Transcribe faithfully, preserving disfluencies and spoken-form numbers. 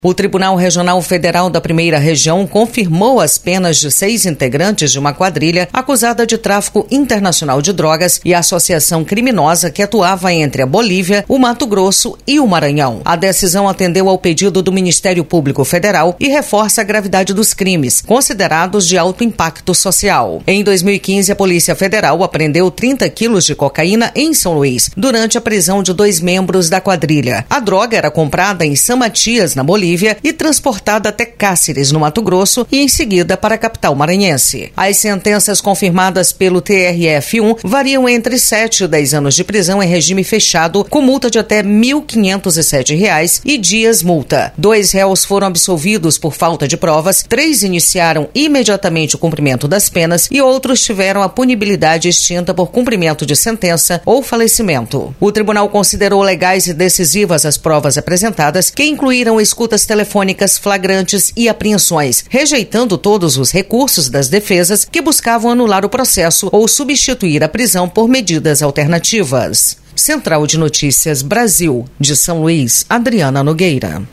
O Tribunal Regional Federal da Primeira Região confirmou as penas de seis integrantes de uma quadrilha acusada de tráfico internacional de drogas e associação criminosa que atuava entre a Bolívia, o Mato Grosso e o Maranhão. A decisão atendeu ao pedido do Ministério Público Federal e reforça a gravidade dos crimes, considerados de alto impacto social. Em dois mil e quinze, a Polícia Federal apreendeu trinta quilos de cocaína em São Luís, durante a prisão de dois membros da quadrilha. A droga era comprada em São Matias, na Bolívia, e transportada até Cáceres, no Mato Grosso, e em seguida para a capital maranhense. As sentenças confirmadas pelo T R F um variam entre sete e dez anos de prisão em regime fechado, com multa de até mil quinhentos e sete reais e dias multa. Dois réus foram absolvidos por falta de provas, três iniciaram imediatamente o cumprimento das penas e outros tiveram a punibilidade extinta por cumprimento de sentença ou falecimento. O tribunal considerou legais e decisivas as provas apresentadas, que incluíram escutas telefônicas, flagrantes e apreensões, rejeitando todos os recursos das defesas que buscavam anular o processo ou substituir a prisão por medidas alternativas. Central de Notícias Brasil, de São Luís, Adriana Nogueira.